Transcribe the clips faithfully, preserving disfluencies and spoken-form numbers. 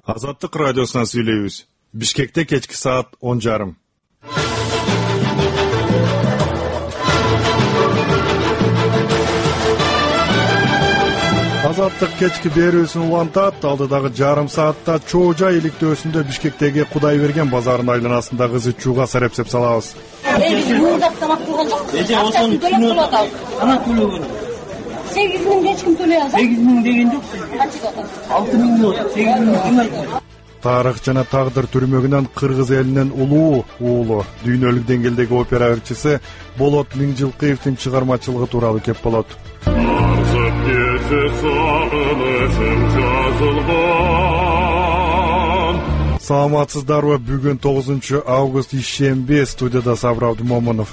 Азаттык радиосунан сүйлөйбүз. Бишкекте кечки саат он жарым. Азаттык кечки берүүсүн улантат. Алдыдагы жарым саатта Чоожа иликтөөсүндө Бишкектеги Кудайберген базарынын айланасындагы ызычууга сарепсеп салабыз. сегиз миң эч ким төлөй алса? сегиз миң деген жок. алты миң болот. сегиз миң ким айтты? Тарых жана тагдыр түрмөгүнөн Кыргыз элинин улуу уулу, дүйнөлүк деңгээлдеги опера ырчысы Болот Миңжилкыевдин чыгармачылыгы тууралуу кеп болот. Саламатсыздарбы? Бүгүн тогузунчу август ишемби, студияда Сабыр Абдумомунов.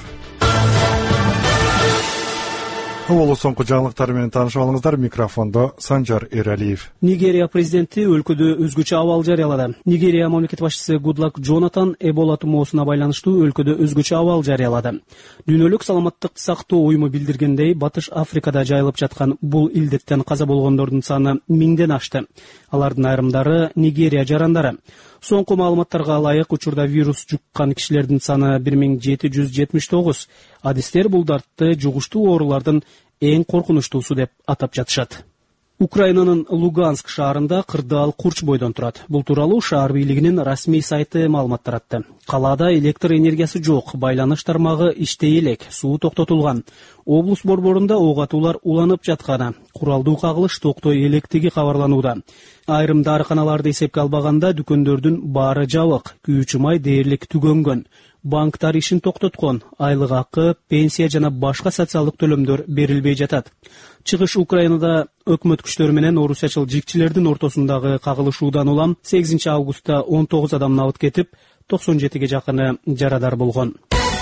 Олу соңку жаңылыктар менен таанышып алыңыздар. Микрофондо Санжар Эралиев. Нигерия президенти өлкөдө өзгөчө абал жарыялады. Нигерия мамлекет башчысы Гудлак Джонатан Эбола тумоосуна байланыштуу өлкөдө өзгөчө абал жарыялады. Дүйнөлүк саламаттык сактоо уюму билдиргендей, Батыш Африкада жайылып жаткан бул илдеттен каза болгондордун саны миңден ашты. Алардын айрымдары Нигерия жарандары. Соңку маалыматтарга ылайык, учурда вирус жуккан кишилердин саны бир миң жети жүз жетимиш тогуз. Адистер бул дартты жугуштуу оорулардын эң коркунучтуусу деп атап жатышат. Украинанын Луганск шаарында кырдаал курч бойдон турат. Бул тууралуу шаар бийлигинин расмий сайты маалымат таратты. Калаада электр энергиясы жок, байланыш тармагы иштей элек, суу токтотулган. Облус борборунда ок атуулар уланып жатканы, куралдуу кагылыш токтой электиги кабарланууда. Айрым дарыканаларды эсепке албаганда дүкөндөрдүн баары жабык, күйүүчү май дээрлик түгөнгөн. Банктар ишин токтоткон, айлык акы, пенсия жана башка социалдык төлөмдөр берилбей жатат. Чыгыш Украинада өкмөт күчтөрү менен орусячыл жикчилердин ортосундагы кагылышуудан улам сегизинчи августта он тогуз адам абыт кетип, токсон жетиге жакыны жарадар болгон.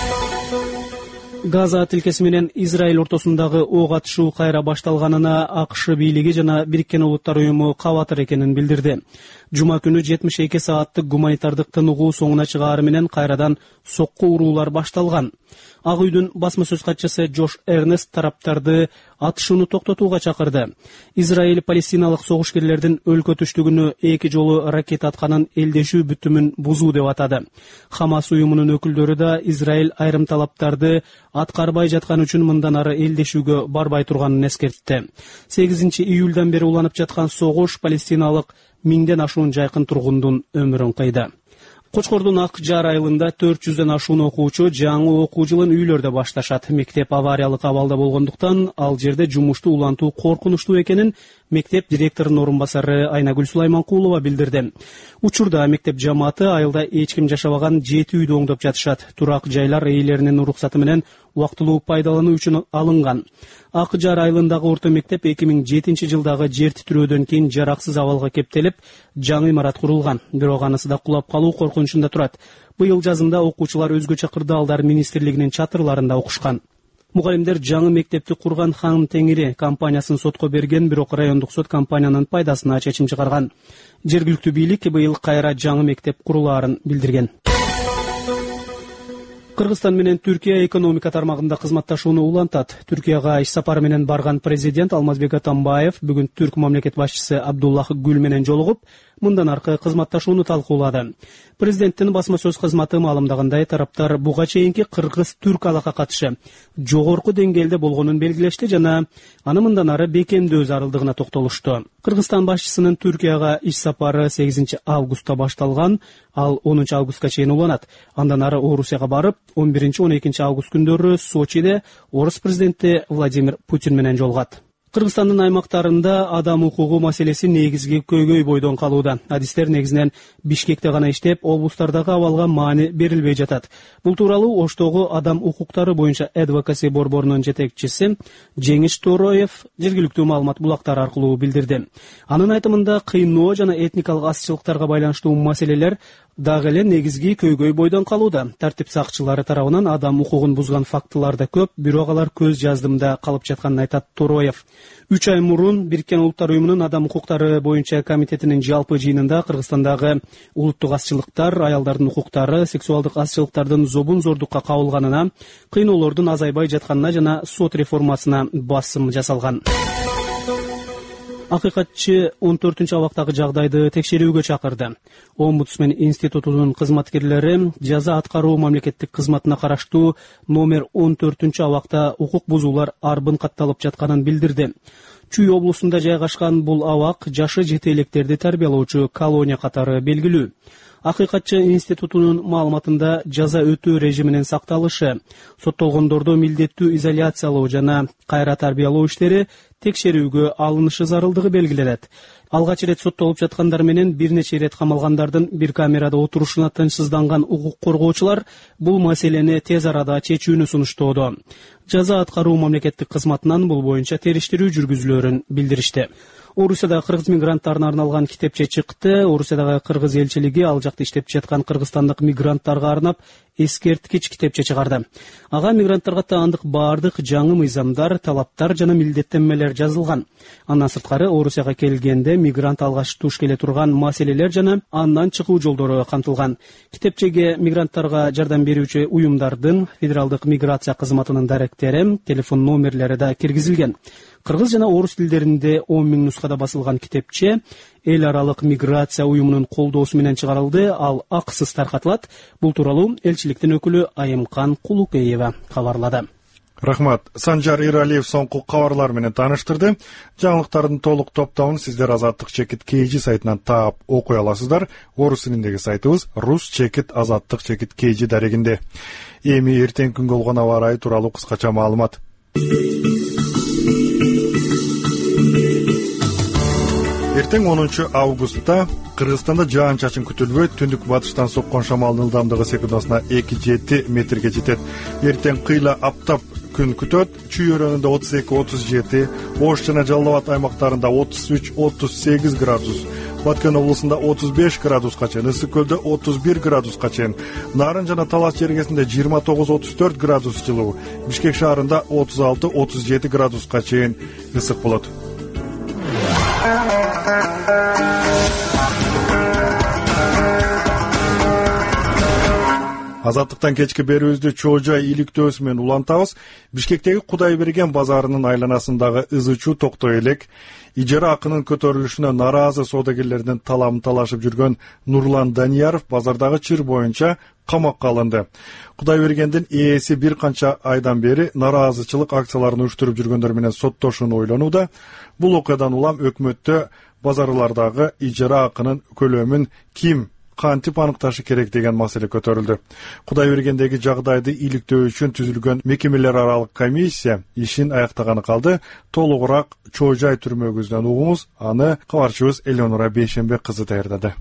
Газа тилкеси менен Израиль ортосундагы ок атышуу кайра башталганына АКШ бийлиги жана Бириккен Улуттар уюму кабатыр экенин билдирди. Жума күнү жетимиш эки сааттык гуманитардык тыныгуу соңуна чыгаары менен кайрадан сокку уруулар башталган. Ак үйдүн басма сөз катчысы Джош Эрнест тараптарды атышууну токтотууга чакырды. Израиль палестиналык согушкерлердин өлкө түштүгүнө эки жолу ракета атканын элдешүү бүтүмүн бузуу деп атады. Хамас уюмунун өкүлдөрү да Израиль айрым талаптарды аткарбай жаткан үчүн мындан ары элдешүүгө барбай турганын эскертти. сегизинчи июлдан бери уланып жаткан согуш палестиналык миңден ашуун жайкын тургундун өмүрүн кыйды. Кочкордун Ак Жар айылында төрт жүздөн ашуун окуучу жаңы окуу жылын үйлөрдө башташат. Мектеп авариялык абалда болгондуктан ал жерде жумушту улантуу коркунучтуу экенин мектеп директорунун орун басары Айнагүл Сулайманкулова билдирди. Учурда мектеп жамааты айылда эч ким жашабаган жети үйдө оңдоп жатышат. Турак жайлар ээлеринин уруксаты менен убактылуу пайдалануу үчүн алынган. Ак Жар айылындагы орто мектеп эки миң жетинчи жылдагы жер титирөөдөн кийин жараксыз абалга кептелип, жаңы имарат курулган. Бирок анысы да кулап калуу коркунучунда турат. Быйыл жазында окуучулар өзгөчө кырдаалдар министрлигинин чатырларында окушкан. Мугалимдер жаңы мектепти курган Ханым Теңири компаниясын сотко берген, бирок райондук сот компаниянын пайдасына чечим чыгарган. Жергиликтүү бийлик быйыл кайра жаңы мектеп курулаарын билдирген. Кыргызстан менен Түркия экономика тармагында кызматташууну улантат. Түркияга иш сапары менен барган президент Алмазбек Атамбаев бүгүн түрк мамлекет башчысы Абдуллах Гүл менен жолугуп, мындан аркы кызматташууну талкуулады. Президенттин басма сөз кызматы маалымдагандай, тараптар буга чейинки кыргыз-түрк алака катышы жогорку деңгээлде болгонун белгилешти жана аны мындан ары бекемдөө зарылдыгына токтолушту. Кыргызстан башчысынын Түркияга иш сапары сегизинчи августта башталган, ал онунчу августка чейин уланат. Андан ары Орусияга барып, он биринчи он экинчи август күндөрү Сочиде орус президенти Владимир Путин менен жолугат. Кыргызстандын аймактарында адам укугу маселеси негизги көйгөй бойдон калууда. Адистер негизинен Бишкекте гана иштеп, облустардагы абалга маани берилбей жатат. Бул тууралуу Оштогу адам укуктары боюнча адвокаси борборунун жетекчиси Жеңиш Тороев жергиликтүү маалымат булактары аркылуу билдирди. Анын айтымында кыйноо жана этникалык азчылыктарга байланыштуу маселелер дагы эле негизги көйгөй бойдон калууда. Тартип сакчылары тарабынан адам укугун бузган фактылар да көп, бирок алар көз жаздымда калып жатканын айтат Тороев. үч ай мурун Бириккен Улуттар уюмунун адам укуктары боюнча комитетинин жалпы жыйынында Кыргызстандагы улуттук азчылыктар, аялдардын укуктары, сексуалдык азчылыктардын зобун зордукка кабылганына, кыйноолордун азайбай жатканына жана сот реформасына басым жасалган. Акыйкатчы он төртүнчү абактагы жагдайды текшерүүгө чакырды. Омбудсмен институтунун кызматкерлери жаза аткаруу мамлекеттик кызматына караштуу номер он төртүнчү абакта укук бузуулар арбын катталып жатканын билдирди. Чүй облусунда жайгашкан бул абак жашы жете электерди тарбиялоочу колония катары белгилүү. Акыйкатчы институтунун маалыматында жаза өтөө режиминин сакталышы, соттолгондорду милдеттүү изоляциялоо жана кайра тарбиялоо иштери текшерүүгө алынышы зарылдыгы белгиленет. Алгач ирет соттолуп жаткандар менен бир нече ирет камалгандардын бир камерада отурушуна тынчсызданган укук коргоочулар бул маселени тез арада чечүүнү сунуштоодо. Жаза аткаруу мамлекеттик кызматынан бул боюнча териштирүү жүргүзүлөөрүн билдиришти. Орусияда кыргыз мигранттарына арналган китепче чыкты. Орусиядагы кыргыз элчилиги ал жакта иштеп жаткан кыргызстандык мигранттарга арнап эскерткич китепче чыгарды. Ага мигранттарга таандык баардык жаңы мыйзамдар, талаптар жана милдеттенмелер жазылган. Андан сырткары Орусияга келгенде мигрант алгач туш келе турган маселелер жана андан чыгуу жолдору камтылган. Китепчеге мигранттарга жардам берүүчү уюмдардын, федералдык миграция кызматынын даректери, телефон номерлери да киргизилген. Кыргыз жана орус тилдеринде он миң нускада басылган китепче эл аралык миграция уюмунун колдоосу менен чыгарылды, ал акысыз таркатылат. Бул тууралуу элчиликтин өкүлү Айымкан Кулукеева кабарлады. Рахмат. Санжар Иралиев соңку кабарлар менен тааныштырды. Жаңылыктардын толук топтомун сиздер Азаттык чекит kg сайтынан таап окуй аласыздар. Орус тилиндеги сайтыбыз рус чекит азаттык чекит kg дарегинде. Эми эртең күнгө болгон аба ырайы тууралуу кыскача маалымат. Эртең онунчу августта Кыргызстанда жаан-чачын күтүлбөйт. Түндүк батыштан соккон шамалдын ылдамдыгы секундасына эки жети метрге жетет. Эртең кыйла аптап күн күтөт. Чүй өрөөнүндө отуз эки отуз жети, Ош жана Жалал Абад аймактарында отуз үч отуз сегиз градус, Баткен облусунда отуз беш градуска чейин, Ысык көлдө отуз бир градуска чейин, Нарын жана Талас жергесинде жыйырма тогуз отуз төрт градус жылуу, Бишкек шаарында отуз алты отуз жети градуска чейин ысык болот. Азаттыктан кечки берүүбүздү Чоо Жай иликтөөсү менен улантабыз. Бишкектеги Кудайберген базарынын айланасындагы ызычуу токтой элек, ижара акынын көтөрүлүшүнө наразы соодагерлердин таламын талашып жүргөн Нурлан Данияров базардагы чыр боюнча камакка алынды. Кудайбергендин ээси бир канча айдан бери нараазычылык акцияларын уюштуруп жүргөндөр менен соттошууну ойлонууда. Бул окуядан улам өкмөттө базарлардагы ижара акынын көлөмүн ким кантип аныкташы керек деген маселе көтөрүлдү. Кудайбергендеги жагдайды иликтөө үчүн түзүлгөн мекемелер аралык комиссия ишин аяктаганы калды. Толугураак Чоо Жай түрмөгүбүздөн угуңуз, аны кабарчыбыз Элеонора Бейшенбек кызы даярдады.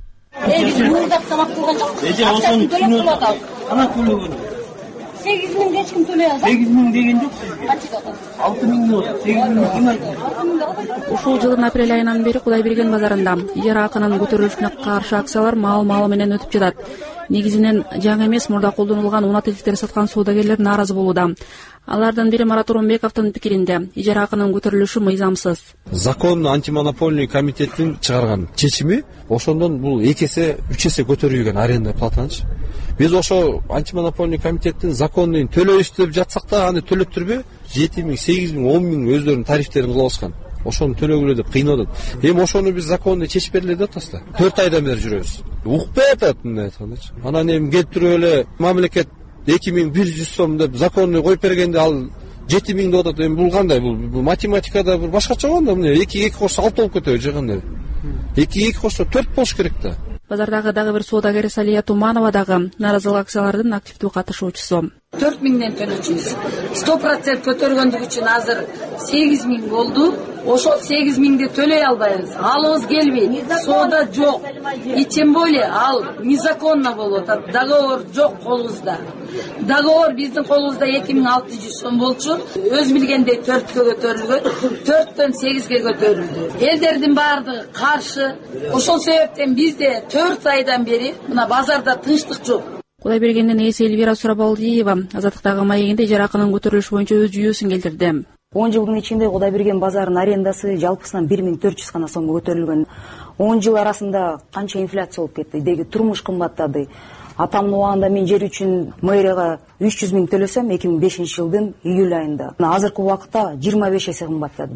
сегиз миң эч ким төлөй алат. сегиз миң деген жок. алты миң болот. сегиз миң ким айтат? Ушул жылдын апрель айынан бери Кудайберген базарында ижара акынын көтөрүлүшүнө каршы акциялар маал-маалы менен өтүп жатат. Негизинен жаңы эмес, мурда колдонулган унат-иликтер саткан соодагерлер нааразы болууда. Алардын бири Марат Оронбековдун пикиринде, ижара акынын көтөрүлүшү мыйзамсыз. Закон антимонопольный комитеттин чыгарган чечими, ошондон бул эки эсе, үч эсе көтөрүлгөн аренда платанычы. Биз ошо антимонопольный комитеттин законун төлөйбүз деп жатсак да, аны төлөттүрбөй жети миң, сегиз миң, он миң өздөрүнүн тарифтерин кылып алышкан. Ошону төлөгүлө деп кыйнап атат. Эми ошону биз законду чечип бергиле деп атасыздар. төрт айдан бери жүрөбүз. Укпай атат мындай айткандачы. Анан эми келип туруп эле мамлекет эки миң бир жүз сом деп законну коюп бергенде ал жети миң деп атат. Эми бул кандай? Бул математикада бир башкача болгондо, мына экиге эки кошсо алты болуп кетеби же кандай? экиге эки кошсо төрт болуш керек да. Базардагы дагы бир соодагер Салия Туманова дагы нааразылык акциялардын активдүү катышуучусу. төрт миңден төлөчүбүз. сто процент көтөргөндүк үчүн азыр сегиз миң болду. Ошол сегиз миңди төлөй албайбыз. Алыбыз келбейт. Соода жок. И тем более ал незаконно болуп атат. Договор жок колубузда. Договор биздин колубузда эки миң алты жүз сом болчу. Өз билгендей төрткө көтөрүлгөн. төрттөн сегизге көтөрүлдү. Элдердин баардыгы каршы. Ошол себептен бизде төрт айдан бери мына базарда тынчтык жок. Кудайбергендин ээси Эльвира Сурабалдиева Азаттыктагы маегинде ижара акынын көтөрүлүшү боюнча өз жүйөсүн келтирди. он жылдын ичинде Кудайберген базарынын арендасы жалпысынан бир миң төрт жүз гана сомго көтөрүлгөн. он жыл арасында канча инфляция болуп кетти, деги турмуш кымбаттады. Атамдын убагында мен жер үчүн мэрияга үч жүз миң төлөсөм эки миң бешинчи жылдын июль айында. Азыркы убакытта жыйырма беш эсе кымбаттады да.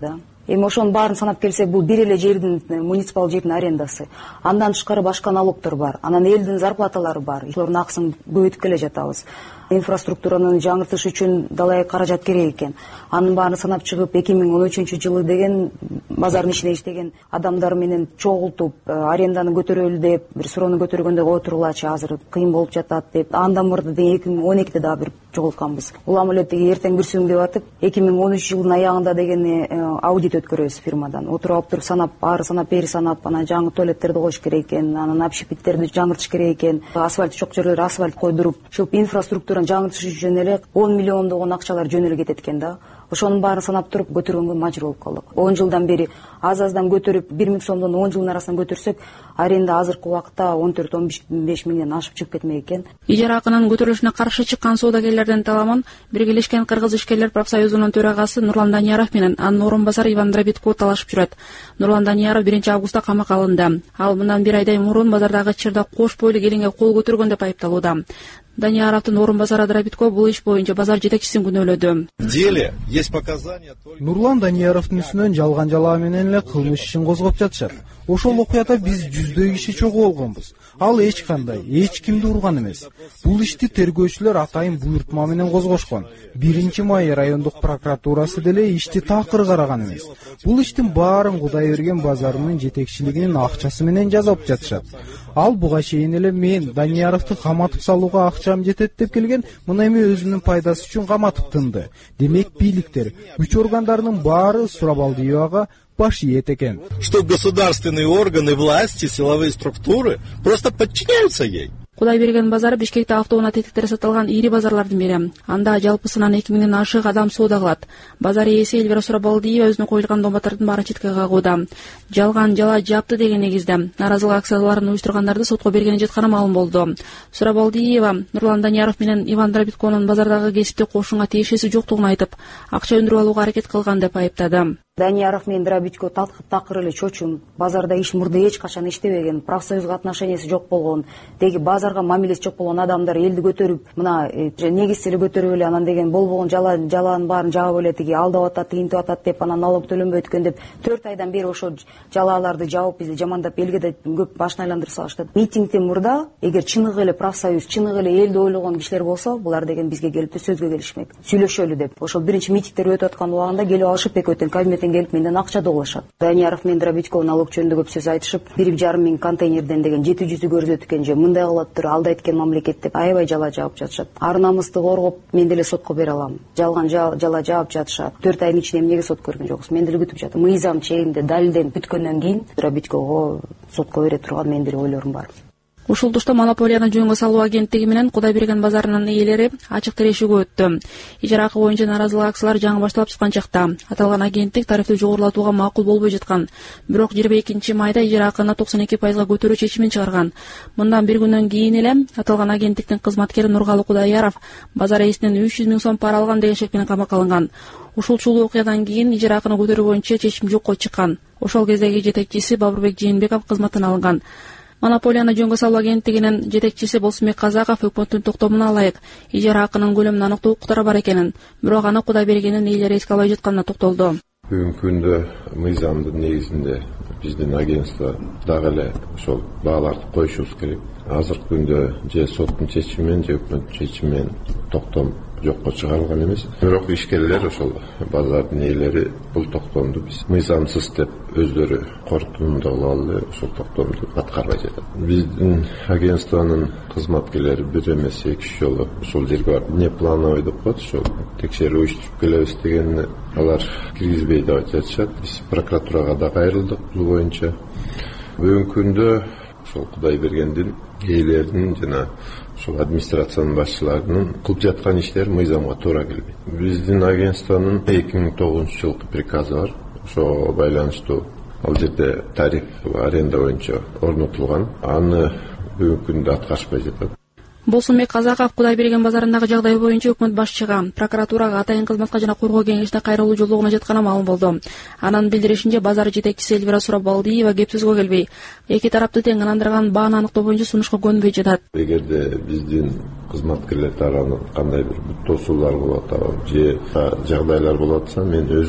Эми ошонун баарын санап келсек, бул бир эле жердин, муниципал жердин арендасы. Андан тышкары башка налогдор бар. Анан элдин зарплаталары бар. Ошолордун акысын көбөйтүп келе жатабыз. Инфраструктураны жаңыртыш үчүн далай каражат керек экен. Анын баарын санап чыгып, эки миң он үчүнчү жылы деген базардын ичинде иштеген адамдар менен чогултуп, аренданы көтөрөлү деп, бир суроону көтөргөндө ой тургулачы, азыр кыйын болуп жатат деп, андан мурда деген эки миң он экиде дагы бир жогултканбыз. Улам эле тиги эртең бир сүм деп атып, эки миң он үч жылдын аягында деген аудит өткөрөбүз фирмадан. Отуруп алып туруп санап, ары санап, бери санап, анан жаңы туалеттерди коюш керек экен, анан общепиттерди жаңыртыш керек экен, асфальт жок жерлерге асфальт койдуруп, ушул инфраструктураны жаңыртыш үчүн эле он миллиондогон акчалар жөн эле кетет экен да. Ошонун баарын санап туруп көтөргөнгө мажбур болуп калдык. он жылдан бери аз-аздан көтөрүп, бир миң сомдон он жылдын арасынан көтөрсөк, аренда азыркы убакытта он төрт он беш миңден ашып чыгып кетмек экен. Ижара акынын көтөрүлүшүнө каршы чыккан соодагерлердин таламын Биргелешкен Кыргыз ишкерлер профсоюзунун төрагасы Нурлан Данияров менен анын орун басары Иван Дробитко талашып жүрөт. Нурлан Данияров биринчи августта камакка алынды. Ал мындан бир айдай мурун базардагы чырда кош бойлуу келинге кол көтөргөн деп айыпталууда. Данияровдун орун басары Дробитко бул иш боюнча базар жетекчисин күнөөлөдү. В деле есть показания. Нурлан Данияровдун үстүнөн жалган жалаа менен эле кылмыш ишин козгоп жатышат. Ошол окуяда биз жүздөй киши чогуу болгонбуз. Ал эч кандай, эч кимди урган эмес. Бул ишти тергөөчүлөр атайын буйртма менен козгошкон. биринчи май райондук прокуратурасы деле ишти такыр караган эмес. Бул иштин баарын Кудайберген базарынын жетекчилигинин акчасы менен жазып жатышат. Ал буга чейин эле мен Данияровду каматып салууга акчам жетет деп келген, мына эми өзүнүн пайдасы үчүн каматып тынды. Демек бийликтер, күч органдарынын баары Сурабалдиевага баш ийет экен. Что государственные органы власти, силовые структуры просто подчиняются ей. Кудайберген базары Бишкекте автоунаа тетиктери сатылган ири базарлардын бири. Анда жалпысынан эки миңден ашык адам соода кылат. Базар ээси Эльвира Сурабалдиева өзүнө коюлган домбаттардын баарын четке кагууда. Жалган жала жапты деген негизде нааразылык акцияларын уюштургандарды сотко бергени жатканы маалым болду. Сурабалдиева Нурлан Данияров менен Иван Дробитконун базардагы кесипти кошунга тиешеси жоктугун айтып, акча өндүрүп алууга аракет кылган деп айыптады. Данияров менен Дробитко такыр эле чочун, базарда иш мурда эч качан иштебеген, профсоюзга отношенияси жок болгон, деги базарга мамилеси жок болгон адамдар элди көтөрүп, мына негиз эле көтөрүп эле анан деген болбогон жала жаланын баарын жаап эле тиги алдап атат, тигинтип атат деп, анан налог төлөнбөйт экен деп төрт айдан бери ошо жалааларды жаап бизди жамандап элге да көп башын айландырып салышты. Митингден мурда эгер чыныгы эле профсоюз, чыныгы эле элди ойлогон кишилер болсо, булар деген бизге келип сөзгө келишмек, сүйлөшөлү деп. Ошол биринчи митингдер өтүп аткан убагында келип алышып экөөтөн кабинеттен келип менден акча доголошот. Данияров менен Дробитко налог жөнүндө көп сөз айтышып, бир жарым миң контейнерден деген жети жүзү көрсөтүп экен же мындай кылаптыр, алдайт экен мамлекет деп аябай жала жаап жатышат. Ар намысты коргоп мен деле сотко бере алам. Жалган жала жаап жатышат. төрт айдын ичинде эмнеге сот көргөн жоксуз? Мен деле күтүп жатам. Мыйзам чегинде далилденип бүткөндөн кийин Дробиткого сотко бере турган мен деле ойлорум бар. Ушул тушта монополияны жөнгө салуу агенттиги менен Кудайберген базарынын ээлери ачык тирешүүгө өттү. Ижара акы боюнча нааразылык акциялар жаңы башталып чыккан чакта аталган агенттик тарифти жогорулатууга макул болбой жаткан. Бирок жыйырма экинчи майда ижара акыны токсон эки пайызга көтөрүү чечимин чыгарган. Мындан бир күндөн кийин эле аталган агенттиктин кызматкери Нургалы Кудайяров базар ээсинен үч жүз миң сом пара алган деген шек менен камакка алынган. Ушул чулуу окуядан кийин ижара акыны көтөрүү боюнча чечим жокко чыккан. Ошол кездеги жетекчиси Бабурбек Жээнбеков кызматтан алынган. Монополияны жөнгө салуу агенттигинин жетекчиси Болсунбек Казаков өкмөттүн токтомуна ылайык ижара акынын көлөмүн аныктоо укуктары бар экенин, бирок аны Кудайбергендин ээлери эске албай жатканына токтолду. Бүгүнкү күндө мыйзамдын негизинде биздин агентство дагы эле ошол бааларды коюшубуз керек. Азыркы күндө же соттун чечими менен же өкмөттүн чечими менен токтом жокко чыгарылган эмес. Бирок ишкерлер ошол базардын ээлери бул токтомду биз мыйзамсыз деп өздөрү корутундуу кылалы ошол токтомду аткарбай жатат. Биздин агентствонун кызматкерлери бир эмес эки үч жолу ушул жерге барып не плановый деп коет, ошол текшерүү уюштуруп келебиз дегенде алар киргизбей деп жатышат. Биз прокуратурага да кайрылдык бул боюнча. Бүгүнкү күндө ошол Кудайбергендин ээлеринин жана ошол администрациянын башчыларынын кылып жаткан иштери мыйзамга туура келбейт. Биздин агентствонун эки миң тогузунчу жылкы приказы бар. Ошого байланыштуу ал жерде тариф аренда боюнча орнотулган. Аны бүгүнкү күндө аткарышпай жатат. Болсунбек Казаков Кудайберген базарындагы жагдай боюнча өкмөт башчыга, прокуратурага, атайын кызматка жана коргоо кеңешине кайрылуу жолдогуна жатканы маалым болду. Анын билдиришинче базар жетекчиси Эльвира Сурабалдиева кеп сөзгө келбей, эки тараптуу тең ынандырган бааны аныктоо боюнча сунушка көнбөй жатат. Эгерде биздин кызматкерлер тарабынан кандай бир тосуулар болуп атабы же жагдайлар болуп атса, мен өзүм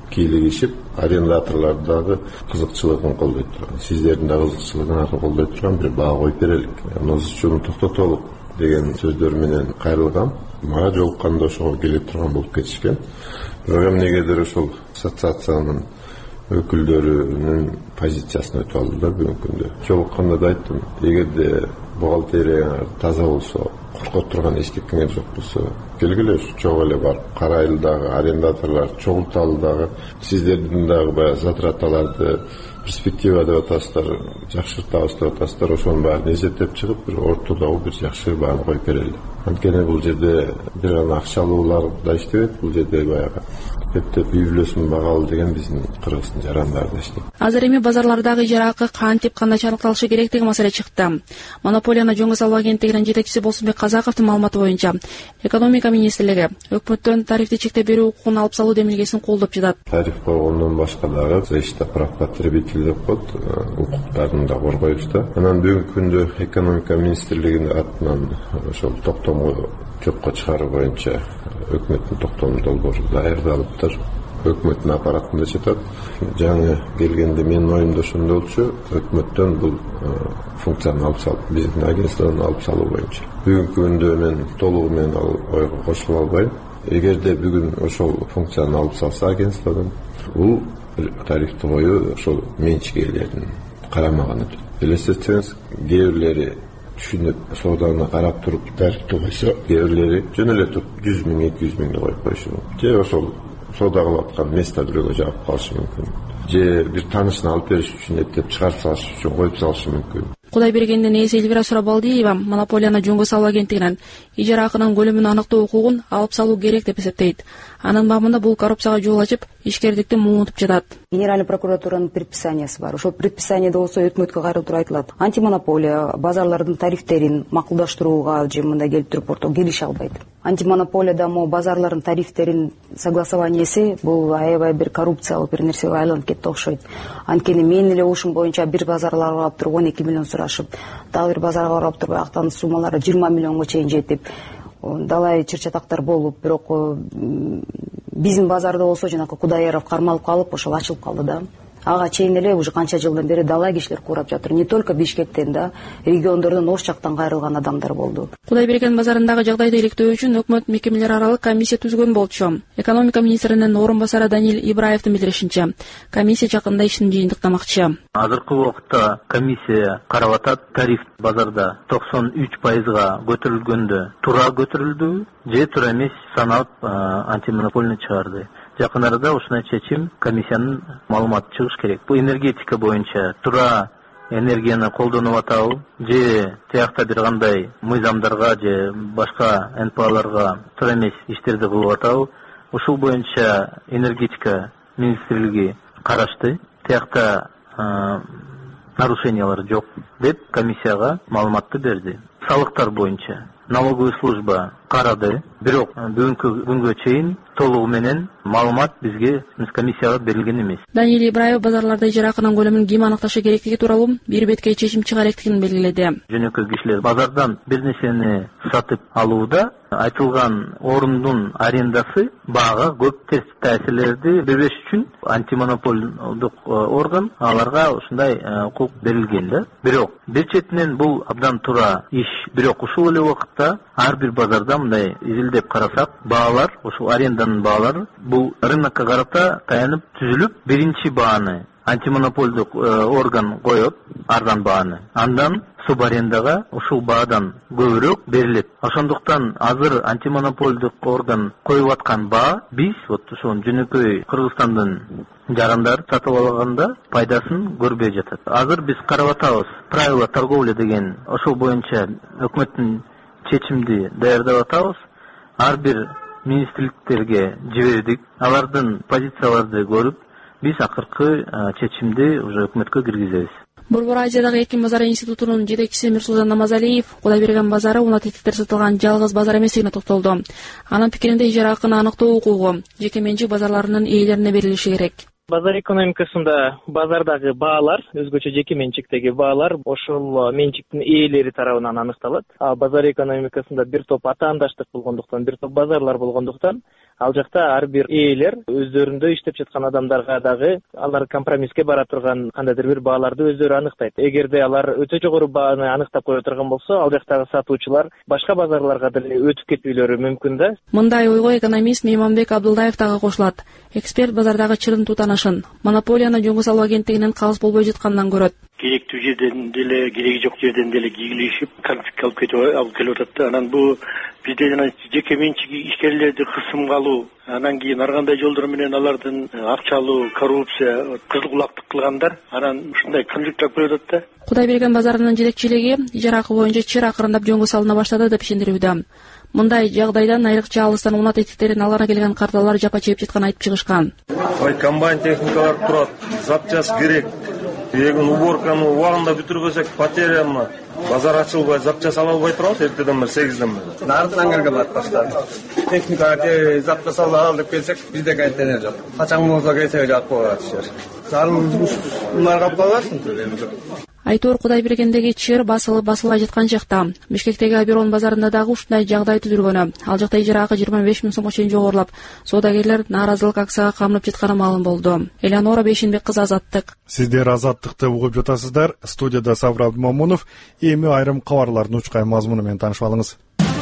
кийлигишип, арендаторлор дагы кызыкчылыгын колдой турган, сиздердин да кызыкчылыгын колдой турган бир баа коюп берелик. Нозучуну токтотолук деген сөздөр менен кайрылгам. Мага жолукканда ошого келе турган болуп кетишкен. Бирок эмнегедир ошол ассоциациянын өкүлдөрүнүн позициясына өтүп алдылар бүгүнкү күндө. Жолукканда да айттым, эгерде бухгалтерия таза болсо, коркот турган эч ким жок болсо, келгиле чогуу эле барып карайлы дагы, арендаторлор чогулталы дагы, сиздердин дагы баягы затраталарды перспектива деп атасыздар, жакшыртабыз деп атасыздар, ошонун баарын эсептеп чыгып, бир ортодогу бир жакшы бааны коюп берели. Анткени бул жерде бир гана акчалуулар да иштебейт, бул жерде баягы эптеп үй бүлөсүн багалы деген биздин кыргыздын жарандары да иштейт. Азыр эми базарлардагы ижара акы кантип кандай чарыкталышы керектиги маселе чыкты. Монополияны жөнгө салуу агенттигинин жетекчиси Болсунбек Казаковдун маалыматы боюнча, экономика министрлиги өкмөттөн тарифти чектеп берүү укугун алып салуу демилгесин колдоп жатат. Тариф койгондон башка дагы защита прав потребителей деп коет, укуктарын да коргоюшта. Анан бүгүнкү күндө экономика министрлигинин атынан ошол токтомго жокко чыгаруу боюнча өкмөттүн токтом долбоору даярдалыптыр. Өкмөттүн аппаратында жатат. Жаңы келгенде менин оюмда ошондой болчу, өкмөттөн бул функцияны алып салып, биздин агентстводон алып салуу боюнча. Бүгүнкү күндө мен толугу менен ойго кошула албайм. Эгерде бүгүн ошол функцияны алып салса агентстводон, бул тарифти коюу ошол менчик ээлеринин карамагына өтөт. Элестетсеңиз, кээ бирлери түшүнүп, сооданы карап туруп тарифти койсо, кээ бирлери жөн эле туруп жүз миң, эки жүз миңди коюп коюшу мүмкүн. Же ошол соода кылып аткан место бирөөгө жаап калышы мүмкүн. Же бир таанышына алып бериш үчүн эптеп чыгарып салыш үчүн коюп салышы мүмкүн. Кудайбергендин ээси Элвира Сурабалдиева монополияны жөнгө салуу агенттигинен ижара акынын көлөмүн аныктоо укугун алып салуу керек деп эсептейт. Анын бабында бул коррупцияга жол ачып, ишкердикти муунтуп жатат. Генеральный прокуратуранын предписаниясы бар. Ошол предписанияда болсо өкмөткө кайрылтып айтылат. Антимонополия базарлардын тарифтерин макулдаштырууга же мындай келип туруп ортого келише албайт. Антимонополияда мо базарлардын тарифтерин согласованиясы бул аябай бир коррупциялык бир нерсеге айланып кетти окшойт. Анткени менин эле ушум боюнча бир базарларга барып туруп он эки миллион сурашып, дагы бир базарга барып туруп аяктан суммалары жыйырма миллионго чейин жетип, далай чыр-чатактар болуп, бирок биздин базарда болсо жанакы Кудайяров кармалып калып, ошол ачылып калды да. Ага чейин эле уже канча жылдан бери далай кишилер курап жатыр. Не только Бишкектен да, региондордон ош жактан кайрылган адамдар болду. Кудайберген базарындагы жагдайды иликтөө үчүн өкмөт мекемелер аралык комиссия түзгөн болчу. Экономика министринин орун басары Даниил Ибраевдин билдиришинче, комиссия жакында ишин жыйынтыктамакчы. Азыркы убакытта комиссия карап атат, тариф базарда токсон үч пайызга көтөрүлгөндө туура көтөрүлдү же туура эмес саналып антимонопольный чыгарды. Жакын арада ушундай чечим комиссиянын маалыматы чыгыш керек. Бул энергетика боюнча туура энергияны колдонуп атабы же тиякта бир кандай мыйзамдарга же башка эн пэ аларга туура эмес иштерди кылып атабы, ушул боюнча энергетика министрлиги карашты. Тиякта нарушениялар жок деп комиссияга маалыматты берди. Салыктар боюнча налоговый служба карады, бирок бүгүнкү күнгө чейин толугу менен маалымат бизге комиссияга берилген эмес. Даниил Ибраев базарларда ижара акынын көлөмүн ким аныкташы керектиги тууралуу бир бетке чечим чыгар эктигин белгиледи. Жөнөкөй кишилер базардан бир нерсени сатып алууда айтылган орундун арендасы баага көп терс таасирлерди бербеш үчүн антимонополдук орган аларга ушундай укук берилген да. Бирок бир четинен бул абдан туура иш. Бирок ушул эле убакытта ар бир базарда мындай изилдеп карасак, баалар, ушул аренданын баалары бул рынокко карата таянып түзүлүп, биринчи бааны антимонопольдук орган коет, арзан бааны. Андан субарендага ушул баадан көбүрөөк берилет. Ошондуктан азыр антимонопольдук орган коюп аткан баа биз вот ошол жөнөкөй Кыргызстандын жарандар сатып алганда пайдасын көрбөй жатат. Азыр биз карап атабыз. Правила торговли деген ошол боюнча өкмөттүн чечимди даярдап атабыз. Ар бир министрликтерге жибердик. Алардын позицияларды көрүп, биз акыркы чечимди уже өкмөткө киргизебиз. Борбор Азиядагы эркин базар институтунун жетекчиси Мирсултан Намазалиев Кудайберген базары унатектиктер сатылган жалгыз базар эместигине токтолду. Анын пикиринде ижара акыны аныктоо укугу жеке менчик базарларынын ээлерине берилиши керек. Базар экономикасында базардагы баалар, өзгөчө жеке менчиктеги баалар ошол менчиктин ээлери тарабынан аныкталат. А базар экономикасында бир топ атаандаштык болгондуктан, бир топ базарлар болгондуктан, ал жакта ар бир ээлер өздөрүндө иштеп жаткан адамдарга дагы алар компромисске бара турган кандайдыр бир бааларды өздөрү аныктайт. Эгерде алар өтө жогору бааны аныктап кое турган болсо, ал жактагы сатуучулар башка базарларга деле өтүп кетпейлери мүмкүн да. Мындай ойго экономист Мейманбек Абдулдаев дагы кошулат. Эксперт базардагы чырын тутанышын монополияны жөнгө салуу агенттигинин калыс болбой жатканынан көрөт. Керектүү жерден деле кереги жок жерден деле кийлешип конфликтке алып кетип алып келип атат да. Анан бу бизде жана жеке менчик ишкерлерди кысымга алуу, анан кийин ар кандай жолдор менен алардын акча алуу, коррупция, кызыл кулактык кылгандар, анан ушундай конфликт алып келип атат да. Кудайберген базарынын жетекчилиги ижара акы боюнча чыр акырындап жөнгө салына баштады деп ишендирүүдө. Мындай жагдайдан айрыкча алыстан унаа тетиктерин аларга келген кардалар жапа чегип жатканын айтып чыгышкан. Ой, комбайн техникалар турат, запчас керек. Эгин уборканы убагында бүтүрбөсөк потеряны базар ачылбай, запчас ала албай турабыз эртеден бери сегизден бери. Нарын аңгерге барып баштады. Техникага запчас ала ал деп келсек, бизде кайттене жок. Качан болсо келсе жак коюп атышат. Зарыл унарга каласың. Айтор Кудайбергендеги чыр басылып басылбай жаткан чакта Бишкектеги Аберон базарында дагы ушундай жагдай түзүлгөнү, ал жакта ижара акы жыйырма беш миң сомго чейин жогорулап, соодагерлер нааразылык акцияга камынып жатканы маалым болду. Элеонора Бейшенбек кызы, Азаттык. Сиздер Азаттыкты угуп жатасыздар. Студияда Сабыр Абдымомунов. Эми айрым кабарлардын учкай мазмуну менен таанышып алыңыз.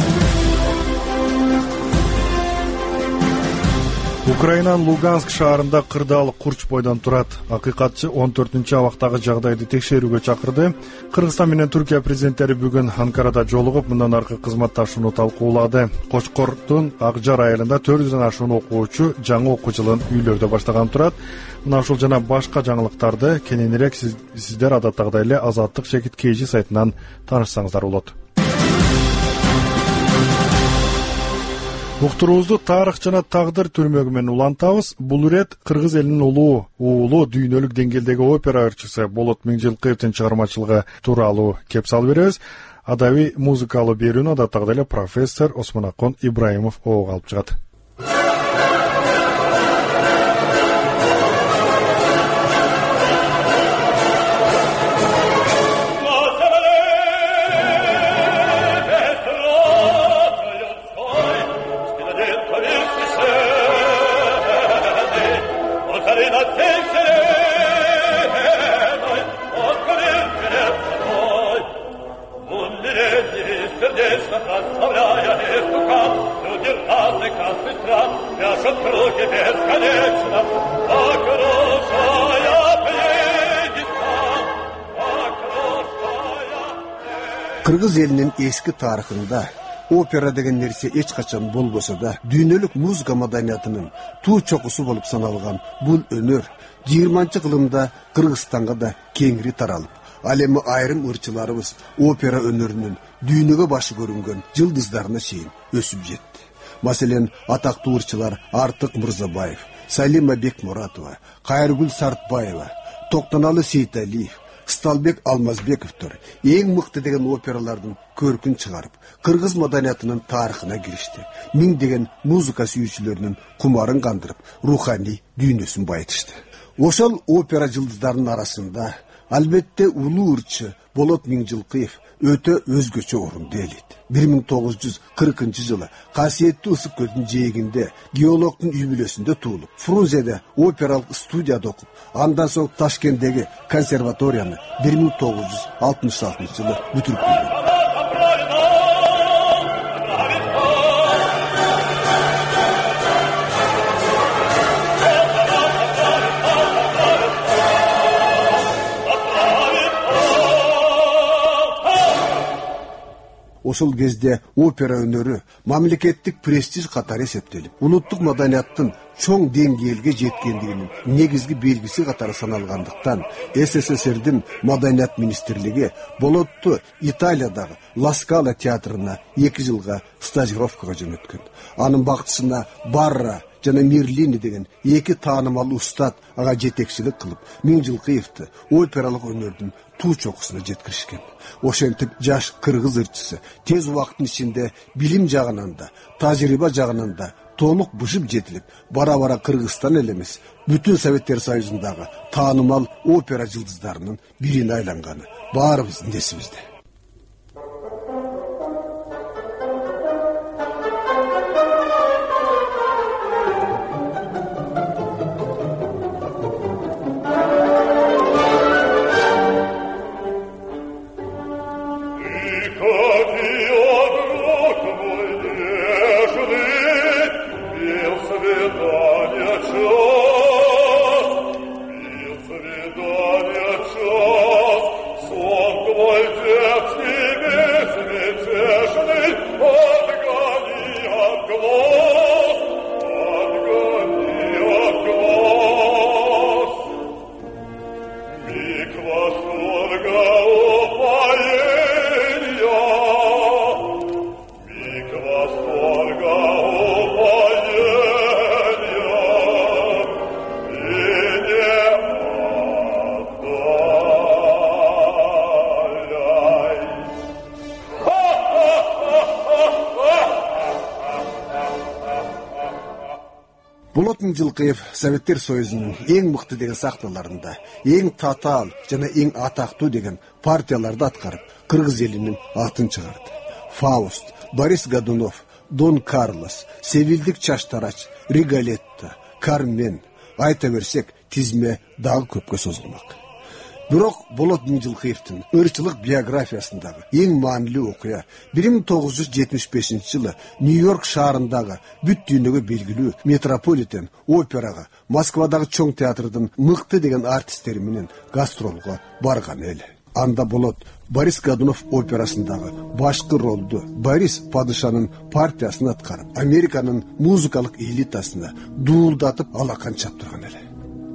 Украинанын Луганск шаарында кырдаал курч бойдон турат. Акыйкатчы он төртүнчү абактагы жагдайды текшерүүгө чакырды. Кыргызстан менен Түркия президенттери бүгүн Анкарада жолугуп, мындан аркы кызматташууну талкуулады. Кочкордун Акжар айылында төрт жүздөн ашуун окуучу жаңы окуу жылын үйлөрдө баштаган турат. Мына ушул жана башка жаңылыктарды кененирээк сиздер адаттагыдай эле Азаттык Шекит Кейжи сайтынан таанышсаңыздар болот. Уктуруубузду тарых жана тагдыр түрмөгү менен улантабыз. Бул ирет кыргыз элинин улуу, уулу дүйнөлүк деңгээлдеги опера ырчысы Болот Миңжилкыевдин чыгармачылыгы тууралуу кеп салып беребиз. Адабий музыкалуу берүүнү адаттагыдай эле профессор Осмонакон Ибраимов ого алып чыгат. Кыргыз элинин эски тарыхында опера деген нерсе эч качан болбосо да, дүйнөлүк музыка маданиятынын туу чокусу болуп саналган бул өнөр жыйырманчы кылымда Кыргызстанга да кеңири таралып, ал эми айрым ырчыларыбыз опера өнөрүнүн дүйнөгө башы көрүнгөн жылдыздарына чейин өсүп жетти. Маселен, атактуу ырчылар Артык Мырзабаев, Салима Бекмуратова, Кайыргүл Сартбаева, Токтоналы Сейталиев, Сталбек Алмазбековдор эң мыкты деген опералардын көркүн чыгарып, кыргыз маданиятынын тарыхына киришти. Миңдеген музыка сүйүүчүлөрүнүн кумарын кандырып, руханий дүйнөсүн байытышты. Ошол опера жылдыздарынын арасында албетте улуу ырчы Болот Миңжилкыев өтө өзгөчө орунду ээлейт. бир миң тогуз жүз кыркынчы жылы касиеттүү ысык көлдүн жээгинде геологдун үй бүлөсүндө туулуп, Фрунзеде опералык студияда окуп, андан соң Ташкенттеги консерваторияны бир миң тогуз жүз алтымыш алтынчы жылы бүтүрүп койгон. Ошол кезде опера өнөрү мамлекеттик престиж катары эсептелип, улуттук маданияттын чоң деңгээлге жеткендигинин негизги белгиси катары саналгандыктан, СССРдин маданият министрлиги Болотту Италиядагы Ла Скала театрына эки жылга стажировкага жөнөткөн. Анын бактысына Барра жана Мирлини деген эки таанымал устат ага жетекчилик кылып, Миңжилкыевди опералык өнөрдүн туу чокусуна жеткиришкен. Ошентип жаш кыргыз ырчысы тез убакыттын ичинде билим жагынан да, тажрыйба жагынан да толук бышып жетилип, бара-бара Кыргызстан эле эмес, бүтүн Советтер Союзундагы таанымал опера жылдыздарынын бирине айланганы баарыбыздын эсибизде. Болот Миңжилкыев Советтер Союзунун эң мыкты деген сакталарында, эң татаал жана эң атактуу деген партияларды аткарып, кыргыз элинин атын чыгарды. Фауст, Борис Годунов, Дон Карлос, Севилдик Чаштарач, Риголетто, Кармен, айта берсек, тизме дагы көпкө созулмак. Бирок Болот Миңжилкыевдин ырчылык биографиясындагы эң маанилүү окуя бир миң тогуз жүз жетимиш бешинчи жылы Нью-Йорк шаарындагы бүт дүйнөгө белгилүү Метрополитен операга Москвадагы чоң театрдын мыкты деген артисттери менен гастролго барган эл. Анда Болот Борис Годунов операсындагы башкы ролду Борис падышанын партиясын аткарып, Американын музыкалык элитасына дуулдатып алакан чаптырган эл.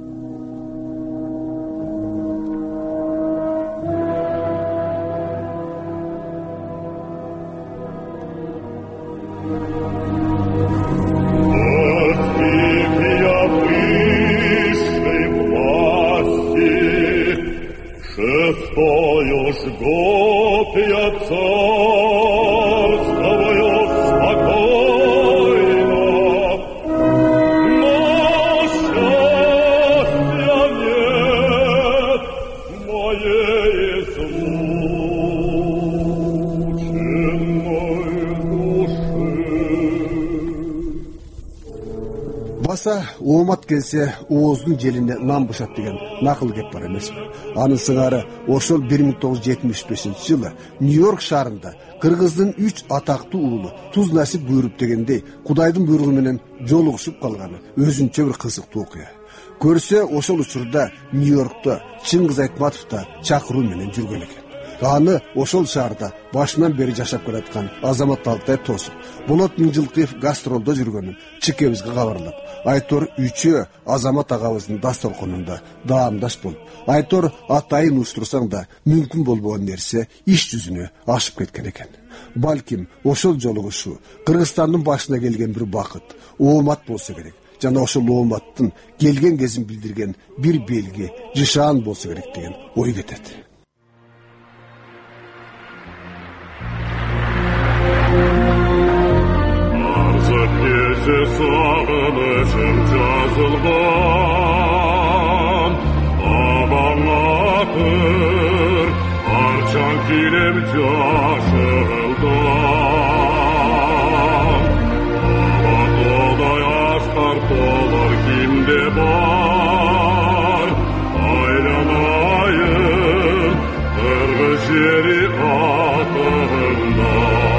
Баса оомат келсе ооздун желине нан бушат деген накыл кеп бар эмеспи. Анын сыңары ошол бир миң тогуз жүз жетимиш бешинчи жылы Нью-Йорк шаарында кыргыздын үч атактуу уулу туз насип буйруп дегендей Кудайдын буйругу менен жолугушуп калганы өзүнчө бир кызыктуу окуя. Көрсө ошол учурда Нью-Йоркто Чыңгыз Айтматов да чакыруу менен жүргөн экен. Аны ошол шаарда башынан бери жашап келаткан Азамат Алтай тосуп, Болот Миңжилкыев гастролдо жүргөнүн чекебизге кабарлап, Айтор үчөө Азамат агабыздын дасторконунда даамдаш болуп, Айтор атайын уюштурсаң да мүмкүн болбогон нерсе иш жүзүнө ашып кеткен экен. Балким ошол жолугушуу Кыргызстандын башына келген бир бакыт, оомат болсо керек. Жана ошол ооматтын келген кезин билдирген бир белги, жышаан болсо керек деген ой кетет. Sağınışım жазылған Абаңатыр Арчан килем жашылдан Абатодай астар толар кимде бар Айланайын Кыргыз жери атында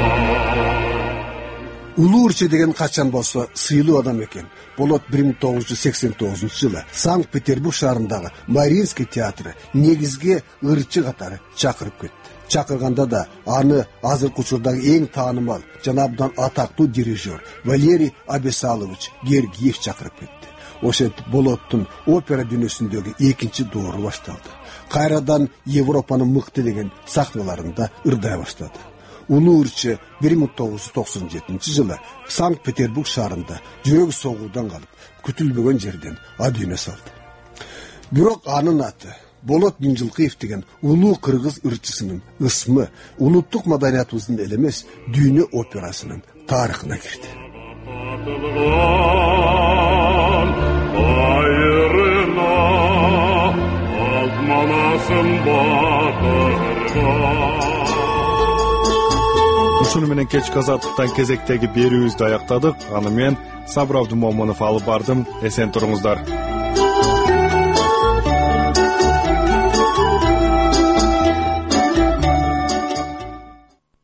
Улуу Урчы деген качан болсо сыйлуу адам экен. Болот бир миң тогуз жүз сексен тогузунчу жылы Санкт-Петербург шаарындагы Мариинский театры негизги ырчы катары чакырып кетти. Чакырганда да аны азыркы учурдагы эң таанымал жана абдан атактуу дирижер Валерий Абесалович Гергиев чакырып кетти. Ошентип Болоттун опера дүйнөсүндөгү экинчи доору башталды. Кайрадан Европанын мыкты деген сахналарында ырдай баштады. Улуу Урчы бир миң тогуз жүз токсон жетинчи жылы Санкт-Петербург шаарында жүрөгү согуудан калып, күтүлбөгөн жерден адүйнө салды. Бирок анын аты Болот Миңжилкыев деген улуу кыргыз ырчысынын ысмы улуттук маданиятыбыздын эле эмес, дүйнө операсынын тарыхына кирди. Ушуну менен кечки азаттыктан кезектеги берүүбүздү аяктадык. Аны мен Сабыр Абдумомунов алып бардым. Эсен туруңуздар.